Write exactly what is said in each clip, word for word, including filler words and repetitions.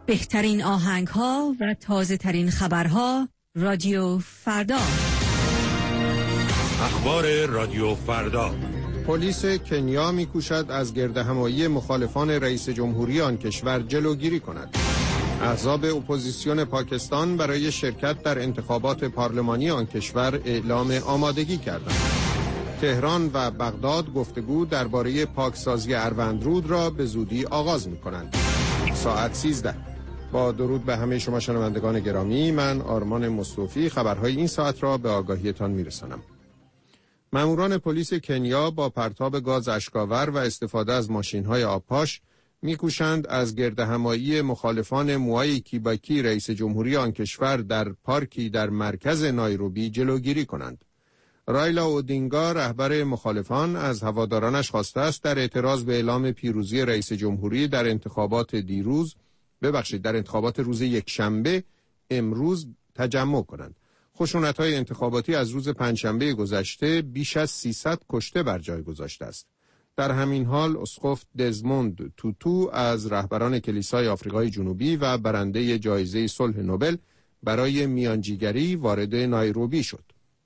بهترین آهنگ ها و تازه ترین خبرها رادیو فردا. اخبار رادیو فردا. پلیس کنیا می‌کوشد از گردهمایی مخالفان رئیس جمهوری آن کشور جلوگیری کند. احزاب اپوزیسیون پاکستان برای شرکت در انتخابات پارلمانی آن کشور اعلام آمادگی کردند. تهران و بغداد گفتگو درباره پاکسازی اروندرود را به زودی آغاز می‌کنند. ساعت سیزده. با درود به همه شما شنوندگان گرامی، من آرمان مصطفی خبرهای این ساعت را به آگاهیتان می‌رسانم. ماموران پلیس کنیا با پرتاب گاز اشک‌آور و استفاده از ماشین‌های آبپاش می‌کوشند از گردهمایی مخالفان موای کیباکی رئیس جمهوری آن کشور در پارکی در مرکز نایروبی جلوگیری کنند. رایلا اودینگا رهبر مخالفان از هوادارانش خواسته است در اعتراض به اعلام پیروزی رئیس جمهوری در انتخابات دیروز ببخشید در انتخابات روز یکشنبه امروز تجمع کنند. خشونت‌های انتخاباتی از روز پنجشنبه گذشته بیش از سیصد کشته بر جای گذاشته است. در همین حال اسقف دزموند توتو از رهبران کلیسای آفریقای جنوبی و برنده جایزه صلح نوبل برای میانجیگری وارد نایروبی شد.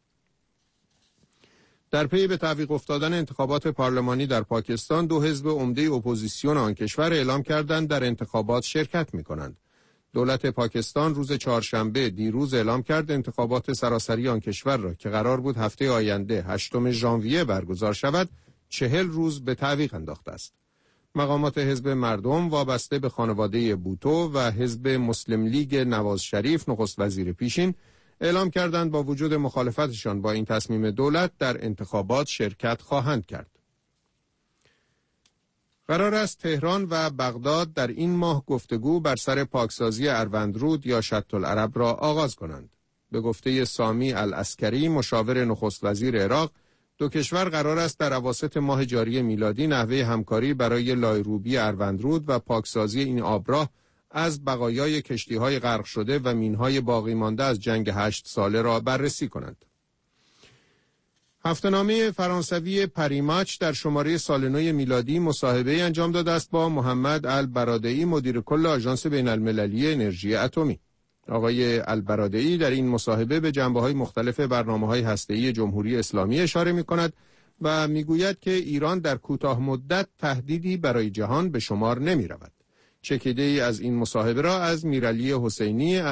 در پی به تعویق افتادن انتخابات پارلمانی در پاکستان، دو حزب عمده اپوزیسیون آن کشور اعلام کردند در انتخابات شرکت می‌کنند. دولت پاکستان روز چهارشنبه دیروز اعلام کرد انتخابات سراسری آن کشور را که قرار بود هفته آینده هشتم ژانویه برگزار شود، چهل روز به تعویق انداخته است. مقامات حزب مردم وابسته به خانواده بوتو و حزب مسلم لیگ نواز شریف نخست وزیر پیشین اعلام کردند با وجود مخالفتشان با این تصمیم دولت در انتخابات شرکت خواهند کرد. قرار است تهران و بغداد در این ماه گفتگو بر سر پاکسازی اروندرود یا شط العرب را آغاز کنند. به گفته سامی العسکری مشاور نخست وزیر عراق، دو کشور قرار است در اواسط ماه جاری میلادی نحوه همکاری برای لایروبی اروندرود و پاکسازی این آبراه از بقایای کشتی‌های غرق شده و مین‌های باقی مانده از جنگ هشت ساله را بررسی کنند. هفته‌نامه فرانسوی پریماچ در شماره سال نو میلادی مصاحبه انجام داده است با محمد البرادعی مدیر کل آژانس بین‌المللی انرژی اتمی. آقای البرادعی در این مصاحبه به جنبه‌های مختلف برنامه‌های هسته‌ای جمهوری اسلامی اشاره می‌کند و می‌گوید که ایران در کوتاه مدت تهدیدی برای جهان به شمار نمی‌رود. چکیده‌ای از این مصاحبه را از میرعلی حسینی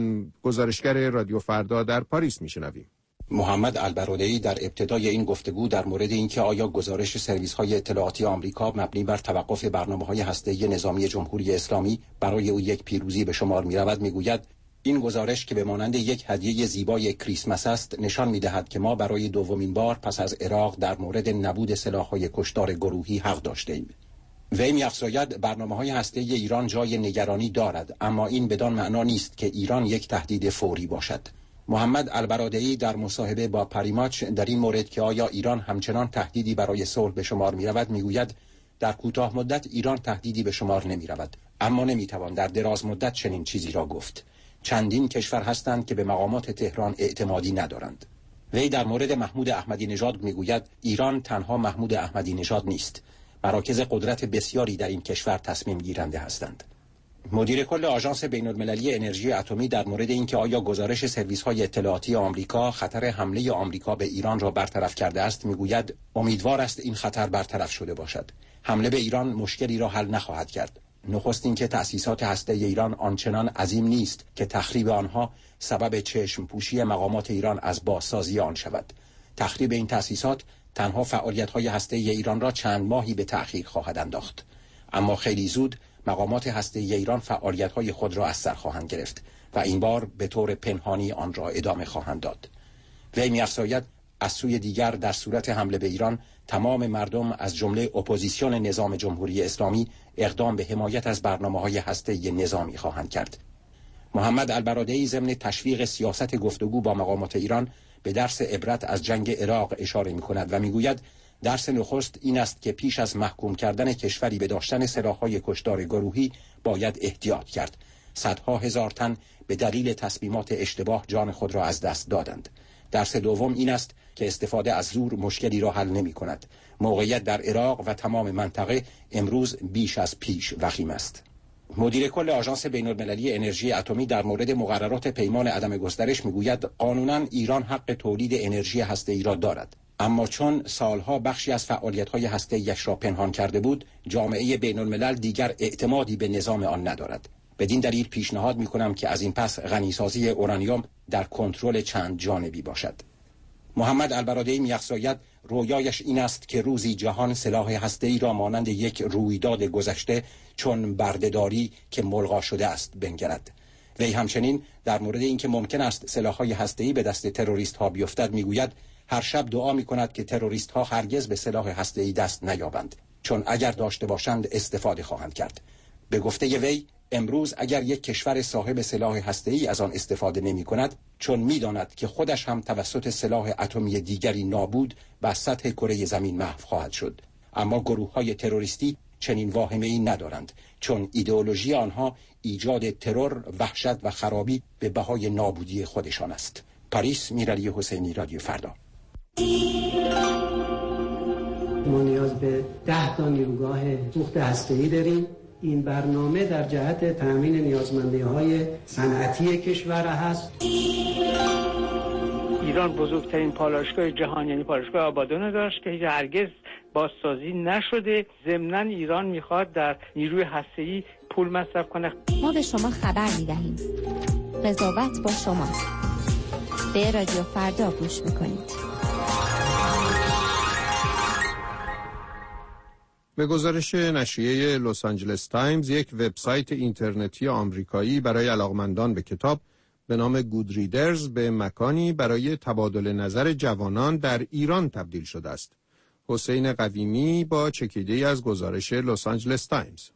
گزارشگر رادیو فردا در پاریس می‌شنویم. محمد البرادعی در ابتدای این گفتگو در مورد اینکه آیا گزارش سرویس‌های اطلاعاتی آمریکا مبنی بر توقف برنامه‌های هسته‌ای نظامی جمهوری اسلامی برای او یک پیروزی به شمار می‌رود می‌گوید این گزارش که به مانند یک هدیه زیبای کریسمس است نشان می‌دهد که ما برای دومین بار پس از عراق در مورد نبود سلاح‌های کشتار گروهی حق داشته‌ایم. وی می‌افزاید برنامه‌های هسته‌ای ایران جای نگرانی دارد، اما این بدان معنا نیست که ایران یک تهدید فوری باشد. محمد البرادعی در مصاحبه با پریماچ در این مورد که آیا ایران همچنان تهدیدی برای صلح به شمار می‌رود می‌گوید در کوتاه مدت ایران تهدیدی به شمار نمی‌رود، اما نمی‌توان در دراز مدت چنین چیزی را گفت. چندین کشور هستند که به مقامات تهران اعتمادی ندارند. وی در مورد محمود احمدی نژاد می‌گوید ایران تنها محمود احمدی نژاد نیست. مراکز قدرت بسیاری در این کشور تصمیم گیرنده هستند. مدیر کل آژانس بین‌المللی انرژی اتمی در مورد اینکه آیا گزارش سرویس‌های اطلاعاتی آمریکا خطر حمله آمریکا به ایران را برطرف کرده است میگوید امیدوار است این خطر برطرف شده باشد. حمله به ایران مشکلی را حل نخواهد کرد. نخست اینکه تأسیسات هسته‌ای ایران آنچنان عظیم نیست که تخریب آنها سبب چشم پوشی مقامات ایران از بازسازی آن شود. تخریب این تأسیسات تنها فعالیت‌های هسته‌ای ایران را چند ماهی به تأخیر خواهد انداخت. اما خیلی زود مقامات هسته‌ای ایران فعالیت‌های خود را از سر خواهند گرفت و این بار به طور پنهانی آن را ادامه خواهند داد. وی می‌افزاید از سوی دیگر در صورت حمله به ایران تمام مردم از جمله اپوزیسیون نظام جمهوری اسلامی اقدام به حمایت از برنامه‌های هسته‌ای نظامی خواهند کرد. محمد البرادعی ضمن تشویق سیاست گفتگو با مقامات ایران به درس عبرت از جنگ عراق اشاره می‌کند و می‌گوید درس نخست این است که پیش از محکوم کردن کشوری به داشتن سلاح‌های کشتار گروهی باید احتیاط کرد. صدها هزار تن به دلیل تصمیمات اشتباه جان خود را از دست دادند. درس دوم این است که استفاده از زور مشکلی را حل نمی‌کند. موقعیت در عراق و تمام منطقه امروز بیش از پیش وخیم است. مدیر کل آژانس بین‌المللی انرژی اتمی در مورد مقررات پیمان عدم گسترش میگوید قانونا ایران حق تولید انرژی هسته‌ای را دارد، اما چون سالها بخشی از فعالیت‌های هسته‌ایش را پنهان کرده بود، جامعه بین‌الملل دیگر اعتمادی به نظام آن ندارد. بدین دلیل پیشنهاد می‌کنم که از این پس غنیسازی اورانیوم در کنترل چند جانبی باشد. محمد البرادعی می‌افزاید رویایش این است که روزی جهان سلاح هسته‌ای را مانند یک رویداد گذشته چون بردهداری که ملغا شده است بنگرد. وی همچنین در مورد اینکه ممکن است سلاح‌های هسته‌ای به دست تروریست‌ها بیفتد میگوید هر شب دعا می‌کند که تروریست‌ها هرگز به سلاح هسته‌ای دست نیابند، چون اگر داشته باشند استفاده خواهند کرد. به گفته وی امروز اگر یک کشور صاحب سلاح هسته‌ای از آن استفاده نمی‌کند، چون می‌داند که خودش هم توسط سلاح اتمی دیگری نابود و سطح کره زمین محو خواهد شد. اما گروه‌های تروریستی چنین واهمه‌ای ندارند، چون ایدئولوژی آنها ایجاد ترور، وحشت و خرابی به بهای نابودی خودشان است. پاریس، میرعلی حسینی، رادیو فردا. ما نیاز به ده تا نیروگاه سوخت هسته‌ای داریم. این برنامه در جهت تأمین نیازمندی‌های صنعتی کشور هست. ایران بزرگترین پالایشگاه جهان یعنی پالایشگاه آبادان داشت که هرگز بازسازی نشده. ضمناً ایران میخواد در نیروی هسته‌ای پول مصرف کنه. ما به شما خبر میدهیم. قضاوت با شماست. به رادیو فردا گوش میکنید. به گزارش نشریه لس آنجلس تایمز، یک وبسایت اینترنتی آمریکایی برای علاقمندان به کتاب به نام گودریدرز به مکانی برای تبادل نظر جوانان در ایران تبدیل شده است. حسین قویمی با چکیده‌ای از گزارش لس آنجلس تایمز.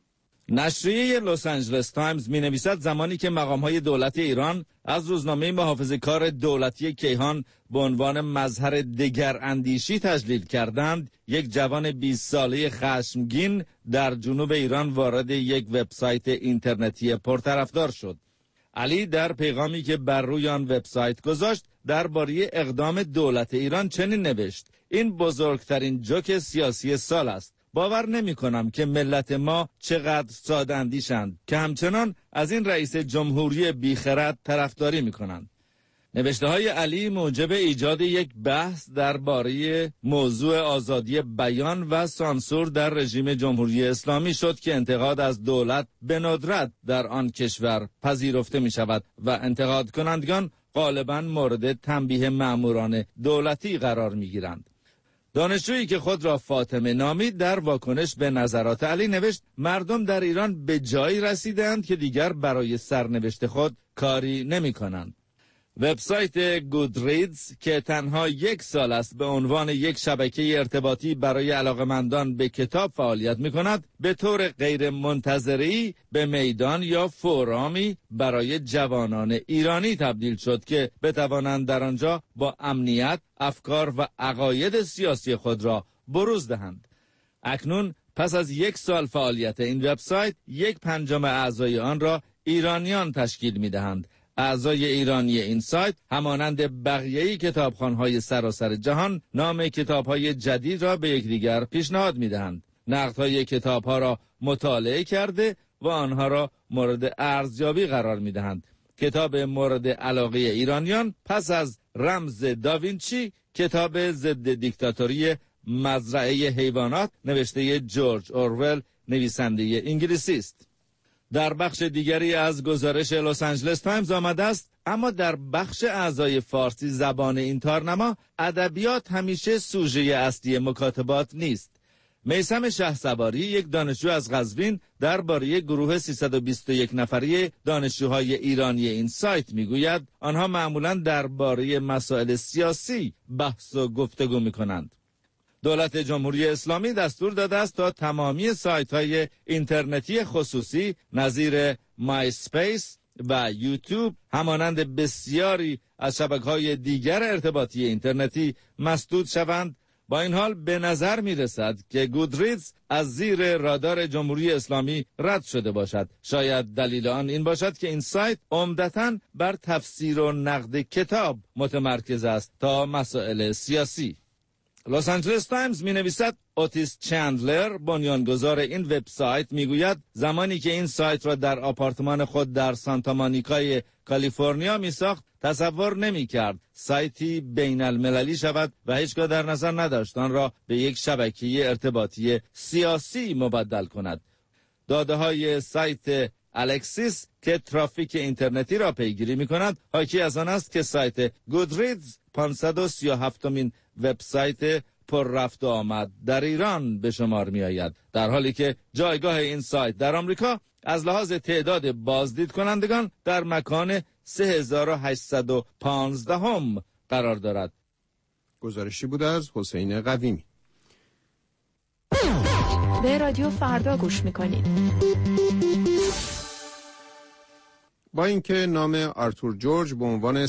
نشریه لس آنجلس تایمز می نویسد زمانی که مقام‌های دولت ایران از روزنامه محافظه‌کار دولتی کیهان به عنوان مظهر دگراندیشی تجلیل کردند، یک جوان بیست ساله خشمگین در جنوب ایران وارد یک وبسایت اینترنتی پرطرفدار شد. علی در پیغامی که بر روی آن وبسایت گذاشت درباره اقدام دولت ایران چنین نوشت: این بزرگترین جوک سیاسی سال است. باور نمی کنم که ملت ما چقدر ساده اندیشند که همچنان از این رئیس جمهوری بیخرد طرفداری می کنند. نوشته های علی موجب ایجاد یک بحث درباره موضوع آزادی بیان و سانسور در رژیم جمهوری اسلامی شد که انتقاد از دولت به ندرت در آن کشور پذیرفته می شود و انتقاد کنندگان غالباً مورد تنبیه مأموران دولتی قرار می گیرند. دانشجویی که خود را فاطمه نامید در واکنش به نظرات علی نوشت مردم در ایران به جایی رسیدند که دیگر برای سرنوشت خود کاری نمی کنند. وبسایت گودریدز که تنها یک سال است به عنوان یک شبکه ارتباطی برای علاقمندان به کتاب فعالیت می کند، به طور غیر منتظره‌ای به میدان یا فورامی برای جوانان ایرانی تبدیل شد که بتوانند در آنجا با امنیت افکار و عقاید سیاسی خود را بروز دهند. اکنون پس از یک سال فعالیت این وبسایت، یک پنجم اعضای آن را ایرانیان تشکیل می دهند. اعضای ایرانی این سایت همانند بقیه کتابخوان‌های سراسر جهان نام کتاب‌های جدید را به یکدیگر پیشنهاد می‌دهند. نقدهای کتاب‌ها را مطالعه کرده و آنها را مورد ارزیابی قرار می‌دهند. کتاب مورد علاقه ایرانیان پس از رمز داوینچی، کتاب ضد دیکتاتوری مزرعه حیوانات نوشته جورج اورول نویسنده انگلیسی است. در بخش دیگری از گزارش لس آنجلس تایمز آمده است اما در بخش اعضای فارسی زبان این تارنما ادبیات همیشه سوژه اصلی مکاتبات نیست. میثم شهسواری، یک دانشجو از قزوین، درباره گروه سیصد و بیست و یک نفری دانشجوهای ایرانی این سایت میگوید آنها معمولاً درباره مسائل سیاسی بحث و گفتگو میکنند. دولت جمهوری اسلامی دستور داده است تا تمامی سایت‌های اینترنتی خصوصی نظیر مای اسپیس و یوتیوب همانند بسیاری از شبکه‌های دیگر ارتباطی اینترنتی مسدود شوند. با این حال به نظر می‌رسد که گودریدز از زیر رادار جمهوری اسلامی رد شده باشد. شاید دلیل آن این باشد که این سایت عمدتاً بر تفسیر و نقد کتاب متمرکز است تا مسائل سیاسی. لس آنجلس تایمز می نویسد اوتیس چندلر بنیانگذار این وبسایت می گوید زمانی که این سایت را در آپارتمان خود در سانتا مونیکای کالیفرنیا می ساخت تصور نمی کرد سایتی بین المللی شود و هیچگاه در نظر نداشت آن را به یک شبکه ارتباطی سیاسی مبدل کند. داده های سایت الکسیس که ترافیک اینترنتی را پیگیری می کند حاکی از آن است که سایت گودریدز پانصد و سی و هفتمین وبسایت پر رفت و آمد در ایران به شمار می آید، در حالی که جایگاه این سایت در آمریکا از لحاظ تعداد بازدید کنندگان در مکان سه هزار و هشتصد و پانزده هم قرار دارد. گزارشی بود از حسین قویمی. به رادیو فردا گوش میکنید. با اینکه نام آرتور جورج به عنوان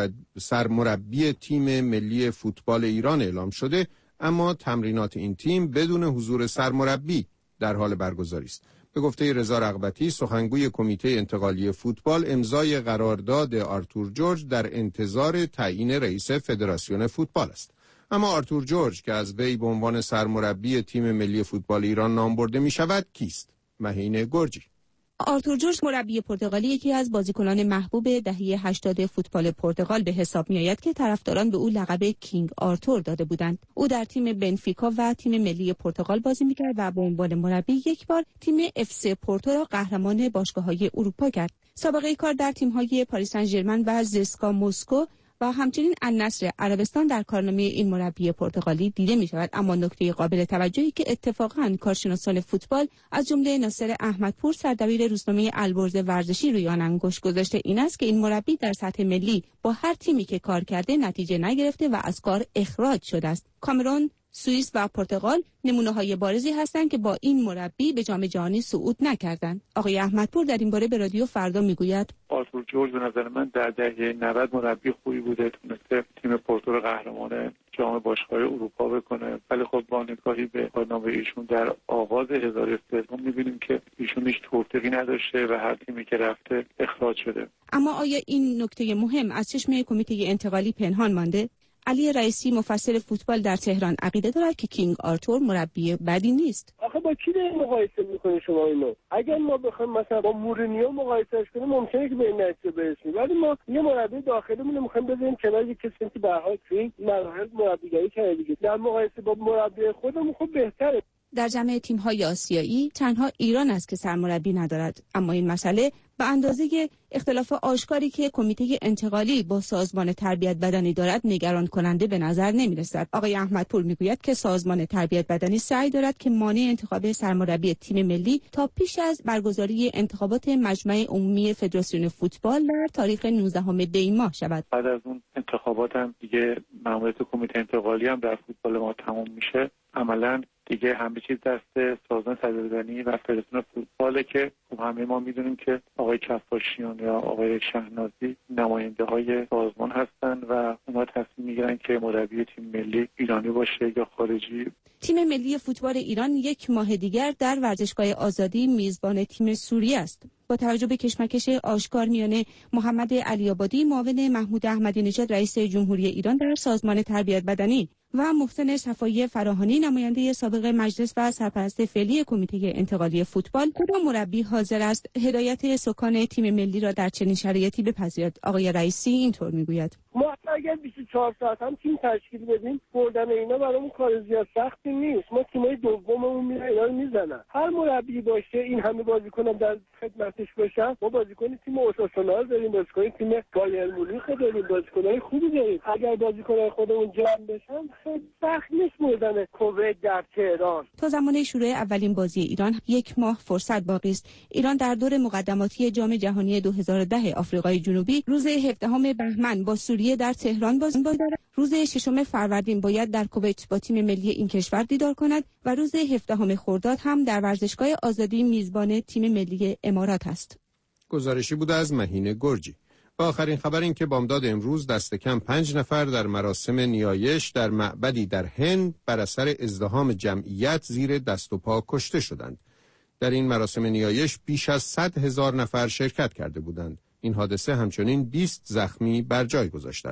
سرمربی تیم ملی فوتبال ایران اعلام شده، اما تمرینات این تیم بدون حضور سرمربی در حال برگزاری است. به گفته رضا رغبتی سخنگوی کمیته انتقالی فوتبال، امضای قرارداد آرتور جورج در انتظار تعیین رئیس فدراسیون فوتبال است. اما آرتور جورج که از وی به عنوان سرمربی تیم ملی فوتبال ایران نام برده می شود کیست؟ مهین گرجی. آرتور جورج مربی پرتغالی یکی از بازیکنان محبوب دهه هشتاد فوتبال پرتغال به حساب می‌آید که طرفداران به او لقب کینگ آرتور داده بودند. او در تیم بنفیکا و تیم ملی پرتغال بازی می‌کرد و به عنوان مربی یک بار تیم اف سی پورتو را قهرمان باشگاه‌های اروپا کرد. سابقه کار در تیم‌های پاریس سن ژرمن و زسکا مسکو و همچنین النصر عربستان در کارنامه این مربی پرتغالی دیده می شود. اما نکته قابل توجهی که اتفاقاً کارشناسان فوتبال از جمله ناصر احمدپور سردبیر روزنامه البرز ورزشی روی آن انگشت گذاشته این است که این مربی در سطح ملی با هر تیمی که کار کرده نتیجه نگرفته و از کار اخراج شده است. کامرون، سوئیس و پرتغال نمونه‌های بارزی هستند که با این مربی به جام جهانی صعود نکردند. آقای احمدپور در این باره به رادیو فردا میگوید آرتور جورج به نظر من در دهه نود مربی خوبی بوده، تونسته تیم پورتو رو قهرمان جام باشگاه‌های اروپا بکنه، ولی خب با نگاهی به کارنامه ایشون در آغاز هزار و سیصد می‌بینیم که ایشون هیچ توفیقی نداشته و هر تیمی که رفته اخراج شده. اما آیا این نکته مهم از چشم کمیته انتقالی پنهان مانده؟ علی رئیسی مفسر فوتبال در تهران عقیده دارد که کینگ آرتور مربی بدی نیست. آخه با کی دارید مقایسه می‌کنید شما اینو؟ اگر ما بخوایم مثلا با مورینیو مقایسهش کنیم ممکنه که به این نتیجه برسیم، ولی ما یه مربی داخلیمون رو می‌خوایم بذاریم کنار یک کسی که به هر حال توی مراحل مربیگری کرده دیگه. در مقایسه با مربی خودمون خب بهتره. در جمع تیم‌های آسیایی تنها ایران است که سرمربی ندارد، اما این مسئله به اندازه اختلاف آشکاری که کمیته انتقالی با سازمان تربیت بدنی دارد نگران کننده به نظر نمی‌رسد. آقای احمدپور میگوید که سازمان تربیت بدنی سعی دارد که مانع انتخاب سرمربی تیم ملی تا پیش از برگزاری انتخابات مجمع عمومی فدراسیون فوتبال در تاریخ نوزدهم دی ماه شود. بعد از اون انتخابات هم دیگه مأموریت کمیته انتقالی هم در فوتبال ما تمام میشه. عملاً دیگه همه چیز دست سازمان تربیت بدنی و فدراسیون فوتباله که همه ما میدونیم که آقای کفاشیان یا آقای شهنازی نماینده های سازمان هستن و اونا تصمیم میگیرن که مربی تیم ملی ایرانی باشه یا خارجی. تیم ملی فوتبال ایران یک ماه دیگر در ورزشگاه آزادی میزبان تیم سوریه است. با توجه به کشمکش آشکار میان محمد علی‌آبادی معاون محمود احمدی نژاد رئیس جمهوری ایران در سازمان تربیت بدنی و محسن صفایی فراهانی نماینده سابق مجلس و سرپرست فعلی کمیته انتقالی فوتبال، کدام مربی حاضر است هدایت سکان تیم ملی را در چنین شرایطی بپذیرد؟ آقای رئیسی اینطور میگوید: ما اگر بیست و چهار ساعت هم تیم تشکیل بدیم بردن اینا برامون کار زیاد سختی نیست. ما تیمای دوممون میرن اینا رو میزنن. هر مربی باشه این همه بازیکنان در خدمتش باشن. ما بازیکن تیم اوساسونا داریم، بازیکن تیم بایر مونیخ داریم، بازیکنای خوبی داریم. اگر بازیکنای خودمون جمع بشن خیلی سخت نیست بردن کویت در تهران. تا زمان شروع اولین بازی ایران یک ماه فرصت باقی است. ایران در دور مقدماتی جام جهانی دو هزار و ده آفریقای جنوبی روز هفدهم بهمن با سوریه در تهران بازی دارد. روز ششم فروردین باید در کویت با تیم ملی این کشور دیدار کند و روز هفدهم خرداد هم در ورزشگاه آزادی میزبان تیم ملی امارات است. گزارشی بود از مهین گرجی. و آخرین خبر این که بامداد امروز دست کم پنج نفر در مراسم نیایش در معبدی در هند بر اثر ازدحام جمعیت زیر دست و پا کشته شدند. در این مراسم نیایش بیش از صد هزار نفر شرکت کرده بودند. این حادثه همچنین بیست زخمی بر جای گذاشته است.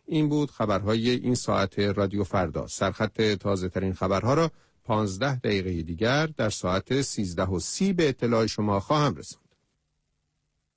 این بود خبرهای این ساعت رادیو فردا. سرخط تازه ترین خبرها را پانزده دقیقه دیگر در ساعت سیزده و سی به اطلاع شما خواهم رساند.